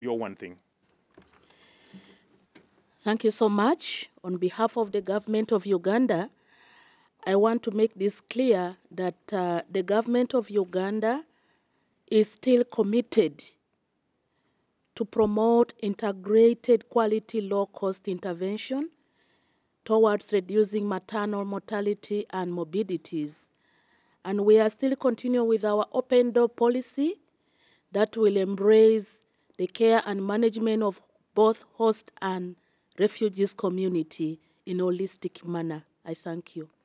your one thing. Thank you so much. On behalf of the government of Uganda, I want to make this clear that the government of Uganda is still committed to promote integrated quality low-cost intervention towards reducing maternal mortality and morbidities. And we are still continuing with our open door policy that will embrace the care and management of both host and refugees community in a holistic manner. I thank you.